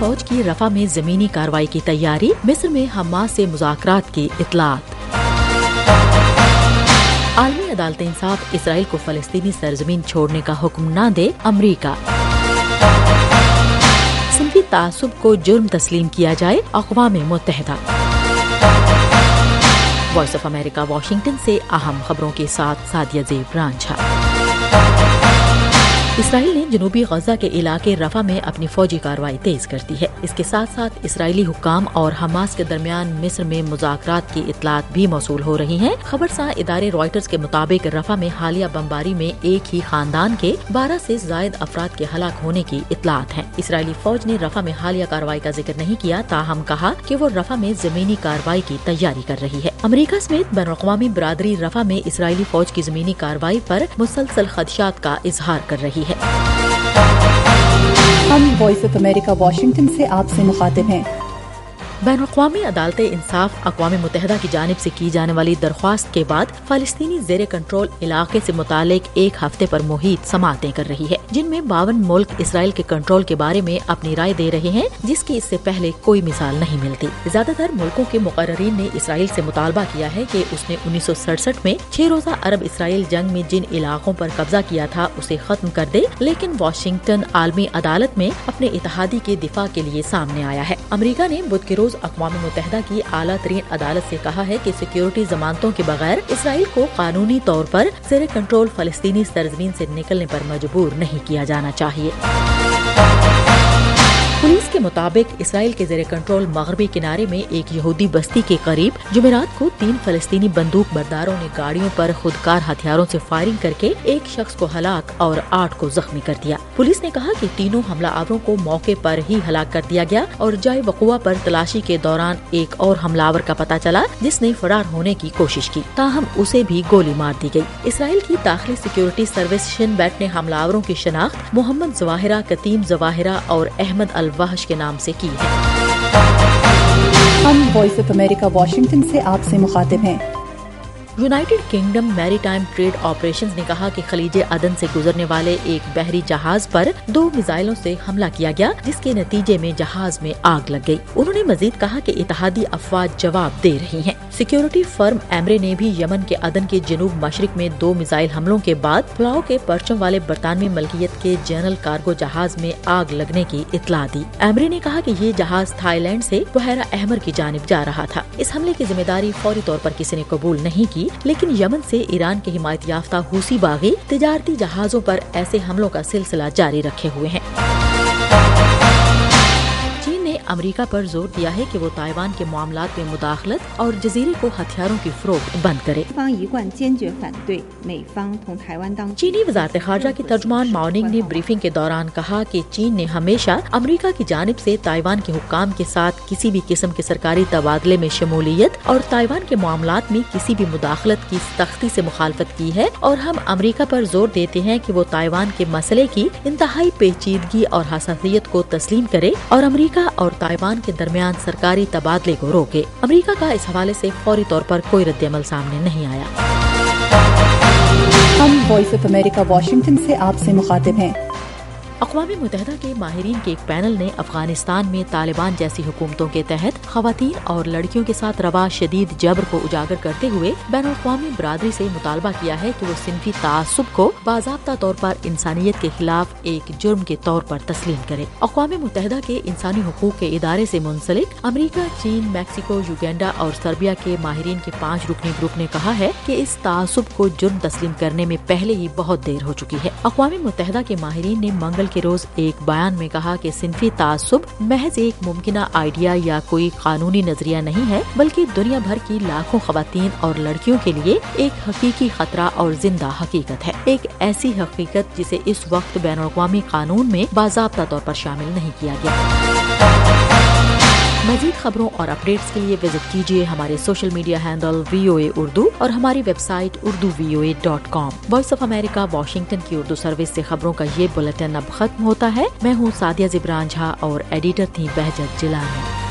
فوج کی رفح میں زمینی کارروائی کی تیاری، مصر میں حماس سے مذاکرات کی اطلاعات۔ عالمی عدالت انصاف اسرائیل کو فلسطینی سرزمین چھوڑنے کا حکم نہ دے، امریکہ۔ صنفی تعصب کو جرم تسلیم کیا جائے، اقوام متحدہ۔ وائس آف امریکہ واشنگٹن سے اہم خبروں کے ساتھ سعدیہ زیب رانجھا۔ اسرائیل نے جنوبی غزہ کے علاقے رفح میں اپنی فوجی کارروائی تیز کر دی ہے۔ اس کے ساتھ ساتھ اسرائیلی حکام اور حماس کے درمیان مصر میں مذاکرات کی اطلاعات بھی موصول ہو رہی ہیں۔ خبرساں ادارے رائٹرز کے مطابق رفح میں حالیہ بمباری میں ایک ہی خاندان کے 12 سے زائد افراد کے ہلاک ہونے کی اطلاعات ہیں۔ اسرائیلی فوج نے رفح میں حالیہ کارروائی کا ذکر نہیں کیا، تاہم کہا کہ وہ رفح میں زمینی کارروائی کی تیاری کر رہی ہے۔ امریکہ سمیت بین الاقوامی برادری رفح میں اسرائیلی فوج کی زمینی کارروائی پر مسلسل خدشات کا اظہار کر رہی ہے۔ ہم وائس آف امریکہ واشنگٹن سے آپ سے مخاطب ہیں۔ بین الاقوامی عدالت انصاف اقوام متحدہ کی جانب سے کی جانے والی درخواست کے بعد فلسطینی زیر کنٹرول علاقے سے متعلق ایک ہفتے پر محیط سماعتیں کر رہی ہے، جن میں 52 ملک اسرائیل کے کنٹرول کے بارے میں اپنی رائے دے رہے ہیں، جس کی اس سے پہلے کوئی مثال نہیں ملتی۔ زیادہ تر ملکوں کے مقررین نے اسرائیل سے مطالبہ کیا ہے کہ اس نے 1967 میں 6 روزہ عرب اسرائیل جنگ میں جن علاقوں پر قبضہ کیا تھا اسے ختم کر دے، لیکن واشنگٹن عالمی عدالت میں اپنے اتحادی کے دفاع کے لیے سامنے آیا ہے۔ امریکہ نے بدھ کے روز اقوام متحدہ کی اعلیٰ ترین عدالت سے کہا ہے کہ سیکیورٹی ضمانتوں کے بغیر اسرائیل کو قانونی طور پر زیر کنٹرول فلسطینی سرزمین سے نکلنے پر مجبور نہیں کیا جانا چاہیے۔ پولیس کے مطابق اسرائیل کے زیر کنٹرول مغربی کنارے میں ایک یہودی بستی کے قریب جمعرات کو 3 فلسطینی بندوق برداروں نے گاڑیوں پر خودکار ہتھیاروں سے فائرنگ کر کے ایک شخص کو ہلاک اور 8 کو زخمی کر دیا۔ پولیس نے کہا کہ تینوں حملہ آوروں کو موقع پر ہی ہلاک کر دیا گیا اور جائے وقوع پر تلاشی کے دوران ایک اور حملہ آور کا پتہ چلا جس نے فرار ہونے کی کوشش کی، تاہم اسے بھی گولی مار دی گئی۔ اسرائیل کی داخلی سیکیورٹی سروس شن بیٹ نے حملہ آوروں کی شناخت محمد ظواہرہ، کتیم ظواہرہ اور احمد الوحش کے نام سے کی ہے۔ ہم وائس آف امریکہ واشنگٹن سے آپ سے مخاطب ہیں۔ United Kingdom maritime trade operations نے کہا کہ خلیج عدن سے گزرنے والے ایک بحری جہاز پر 2 میزائلوں سے حملہ کیا گیا، جس کے نتیجے میں جہاز میں آگ لگ گئی۔ انہوں نے مزید کہا کہ اتحادی افواج جواب دے رہی ہیں۔ سیکیورٹی فرم ایمرے نے بھی یمن کے عدن کے جنوب مشرق میں 2 میزائل حملوں کے بعد پلاؤ کے پرچم والے برطانوی ملکیت کے جنرل کارگو جہاز میں آگ لگنے کی اطلاع دی۔ ایمرے نے کہا کہ یہ جہاز تھائی لینڈ سے بحیرہ احمر کی جانب جا رہا تھا۔ اس حملے کی ذمہ داری فوری طور پر کسی نے قبول نہیں کی، لیکن یمن سے ایران کے حمایت یافتہ حوثی باغی تجارتی جہازوں پر ایسے حملوں کا سلسلہ جاری رکھے ہوئے ہیں۔ چین نے امریکہ پر زور دیا ہے کہ وہ تائیوان کے معاملات میں مداخلت اور جزیرے کو ہتھیاروں کی فروخت بند کرے۔ چینی وزارت خارجہ کے ترجمان ماؤننگ نے بریفنگ کے دوران کہا کہ چین نے ہمیشہ امریکہ کی جانب سے تائیوان کے حکام کے ساتھ کسی بھی قسم کے سرکاری تبادلے میں شمولیت اور تائیوان کے معاملات میں کسی بھی مداخلت کی سختی سے مخالفت کی ہے، اور ہم امریکہ پر زور دیتے ہیں کہ وہ تائیوان کے مسئلے کی انتہائی پیچیدگی اور حساسیت کو تسلیم کرے اور امریکہ اور تائیوان کے درمیان سرکاری تبادلے کو روکے۔ امریکہ کا اس حوالے سے فوری طور پر کوئی رد عمل سامنے نہیں آیا۔ ہم وائس آف امریکہ واشنگٹن سے آپ سے مخاطب ہیں۔ اقوام متحدہ کے ماہرین کے ایک پینل نے افغانستان میں طالبان جیسی حکومتوں کے تحت خواتین اور لڑکیوں کے ساتھ روا شدید جبر کو اجاگر کرتے ہوئے بین الاقوامی برادری سے مطالبہ کیا ہے کہ وہ صنفی تعصب کو باضابطہ طور پر انسانیت کے خلاف ایک جرم کے طور پر تسلیم کرے۔ اقوام متحدہ کے انسانی حقوق کے ادارے سے منسلک امریکہ، چین، میکسیکو، یوگینڈا اور سربیا کے ماہرین کے 5 رکنی گروپ نے کہا ہے کہ اس تعصب کو جرم تسلیم کرنے میں پہلے ہی بہت دیر ہو چکی ہے۔ اقوام متحدہ کے ماہرین نے منگل کے روز ایک بیان میں کہا کہ صنفی تعصب محض ایک ممکنہ آئیڈیا یا کوئی قانونی نظریہ نہیں ہے، بلکہ دنیا بھر کی لاکھوں خواتین اور لڑکیوں کے لیے ایک حقیقی خطرہ اور زندہ حقیقت ہے، ایک ایسی حقیقت جسے اس وقت بین الاقوامی قانون میں باضابطہ طور پر شامل نہیں کیا گیا۔ مزید خبروں اور اپڈیٹس کے لیے وزٹ کیجیے ہمارے social media handle VOA Urdu اور ہماری website urduvoa.com۔ Voice of America Washington کی اردو سروس سے خبروں کا یہ بلیٹن اب ختم ہوتا ہے۔ میں ہوں سعدیہ زیب رانجھا اور ایڈیٹر تھی بہجت جیلانی۔